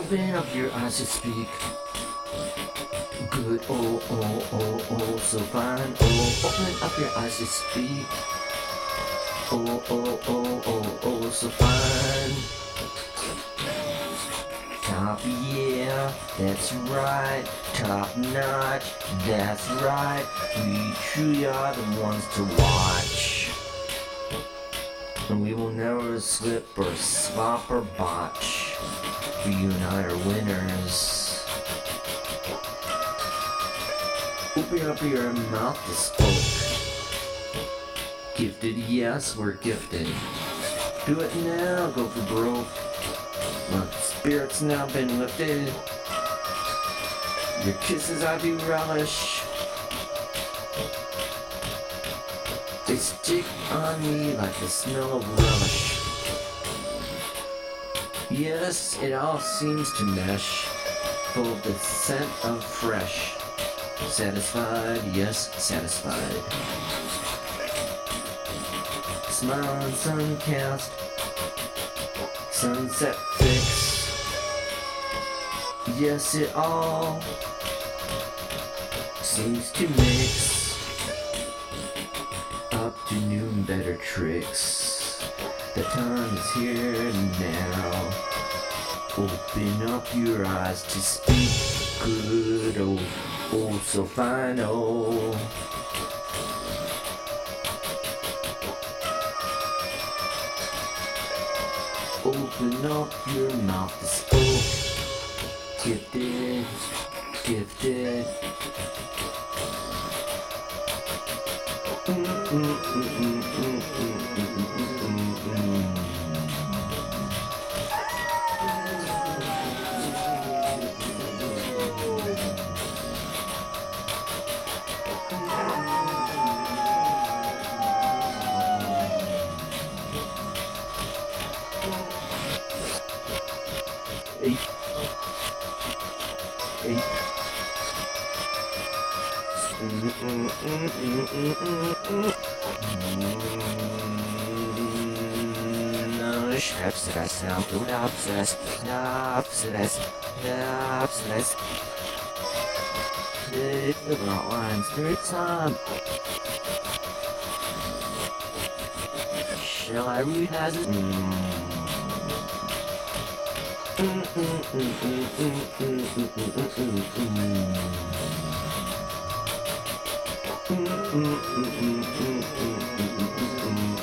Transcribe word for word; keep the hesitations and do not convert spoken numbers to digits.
Open up your eyes to speak. Good, oh, oh, oh, oh, so fine. Oh, open up your eyes to speak. Oh, oh, oh, oh, oh, so fine. Top, yeah, that's right. Top notch, that's right. We truly are the ones to watch. And we will never slip or slop or botch. For you and I are winners. Open up your mouth to spoke. Gifted, yes, we're gifted. Do it now, go for broke. My spirit's now been lifted. Your kisses I do relish. They stick on me like the smell of relish. Yes, it all seems to mesh, full of the scent of fresh. Satisfied, yes, satisfied. Smile on suncast, sunset fix. Yes, it all seems to mix. Afternoon better tricks. The time is here now. Open up your eyes to speak. Good, oh, oh, so fine, oh. Open up your mouth to spoke. Gifted, gifted. Mm, mm, mm, mm, mm, mm, mm, mm, mm. Eight. Eight. Mm, mm, mm, mm, mm, mm, mm. No, stress, now, do not stress, not stress, not stress. The lines, third time. Shall I read as it? Mm, mm, mm, mm, mm, mm, mm, mm, mm, mm, mm. Mm, mm, mm, mm, mm, mm, mm, mm, mm.